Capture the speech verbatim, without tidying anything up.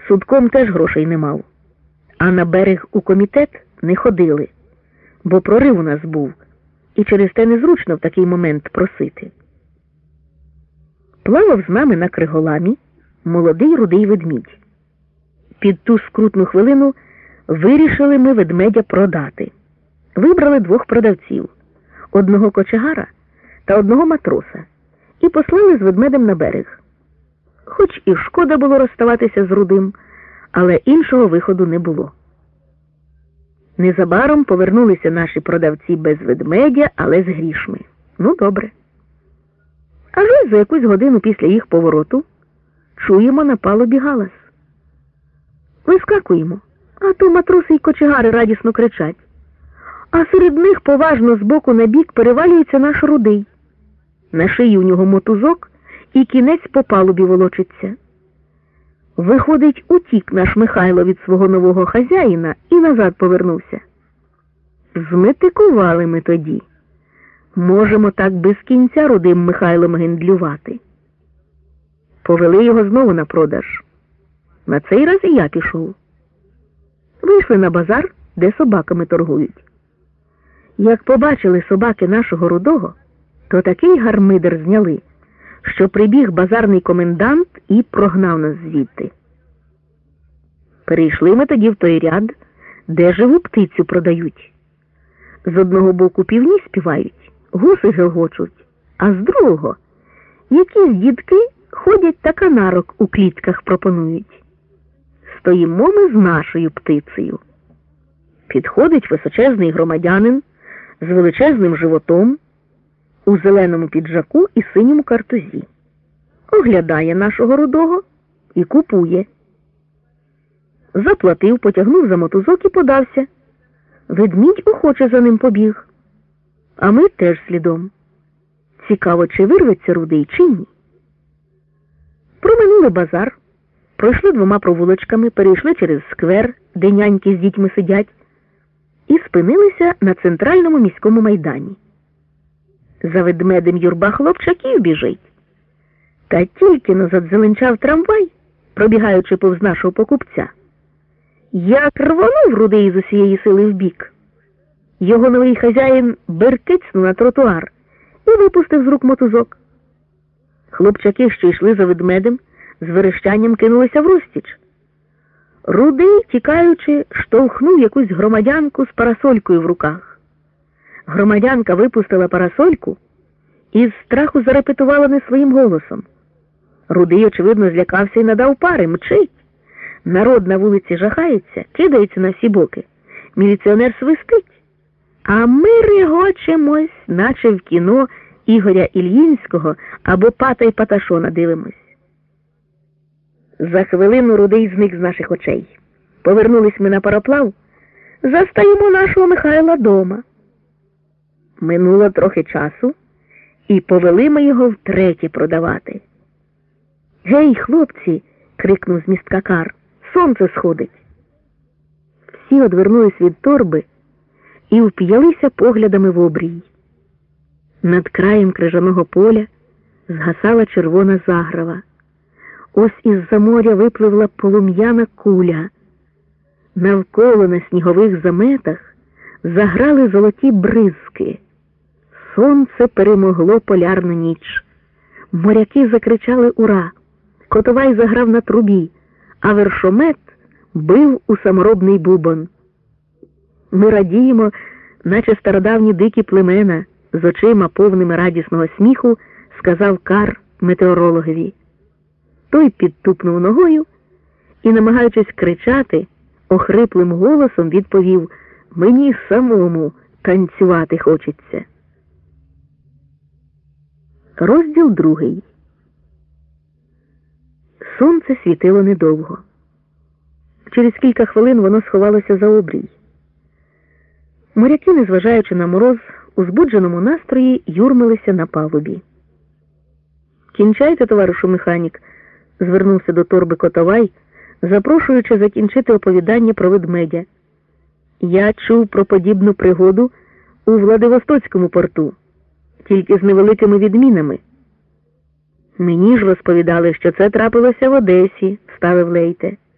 Судком теж грошей не мав. А на берег у комітет не ходили, бо прорив у нас був, і через те незручно в такий момент просити. Плавав з нами на Криголамі молодий рудий ведмідь. Під ту скрутну хвилину вирішили ми ведмедя продати. Вибрали двох продавців – одного кочегара та одного матроса, і послали з ведмедем на берег. Хоч і шкода було розставатися з рудим, але іншого виходу не було. Незабаром повернулися наші продавці без ведмедя, але з грішми. Ну, добре. Аж ось за якусь годину після їх повороту чуємо на палубі галас. Вискакуємо, а то матроси й кочегари радісно кричать. А серед них поважно збоку на бік перевалюється наш рудий. На шиї у нього мотузок і кінець по палубі волочиться. Виходить, утік наш Михайло від свого нового хазяїна і назад повернувся. Зметикували ми тоді. Можемо так без кінця рудим Михайлом гендлювати. Повели його знову на продаж. На цей раз і я пішов. Вийшли на базар, де собаками торгують. Як побачили собаки нашого рудого, то такий гармидер зняли, що прибіг базарний комендант і прогнав нас звідти. Перейшли ми тоді в той ряд, де живу птицю продають. З одного боку півні співають, гуси гелгочуть, а з другого якісь дідки ходять та канарок у клітках пропонують. Стоїмо ми з нашою птицею. Підходить височезний громадянин з величезним животом, у зеленому піджаку і синьому картузі. Оглядає нашого рудого і купує. Заплатив, потягнув за мотузок і подався. Ведмідь охоче за ним побіг. А ми теж слідом. Цікаво, чи вирветься рудий, чи ні. Проминули базар, пройшли двома провулочками, перейшли через сквер, де няньки з дітьми сидять, і спинилися на центральному міському майдані. За ведмедем юрба хлопчаків біжить. Та тільки-но задзеленчав трамвай, пробігаючи повз нашого покупця. Як рвонув рудий з усієї сили вбік. Його новий хазяїн беркицнув на тротуар і випустив з рук мотузок. Хлопчаки, що йшли за ведмедем, з верещанням кинулися в розтіч. Рудий, тікаючи, штовхнув якусь громадянку з парасолькою в руках. Громадянка випустила парасольку і з страху зарепетувала не своїм голосом. Рудий, очевидно, злякався і надав пари, мчить. Народ на вулиці жахається, кидається на всі боки. Міліціонер свистить. А ми регочемось, наче в кіно Ігоря Ільїнського або Пата й Паташона дивимось. За хвилину Рудий зник з наших очей. Повернулись ми на пароплав, застаємо нашого Михайла дома. Минуло трохи часу, і повели ми його втретє продавати. «Гей, хлопці!» – крикнув з містка Кар. «Сонце сходить!» Всі одвернулись від торби і вп'ялися поглядами в обрій. Над краєм крижаного поля згасала червона заграва. Ось із-за моря випливла полум'яна куля. Навколо на снігових заметах заграли золоті бризки. Сонце перемогло полярну ніч. Моряки закричали «Ура!», Котовай заграв на трубі, а вершомет бив у саморобний бубон. Ми радіємо, наче стародавні дикі племена, з очима повними радісного сміху, сказав Кар метеорологові. Той підтупнув ногою і, намагаючись кричати, охриплим голосом відповів: «Мені самому танцювати хочеться». Розділ другий. Сонце світило недовго. Через кілька хвилин воно сховалося за обрій. Моряки, незважаючи на мороз, у збудженому настрої юрмилися на палубі. «Кінчайте, товаришу механік», – звернувся до торби Котовай, запрошуючи закінчити оповідання про ведмедя. «Я чув про подібну пригоду у Владивостоцькому порту, тільки з невеликими відмінами». «Мені ж розповідали, що це трапилося в Одесі», – ставив Лейте.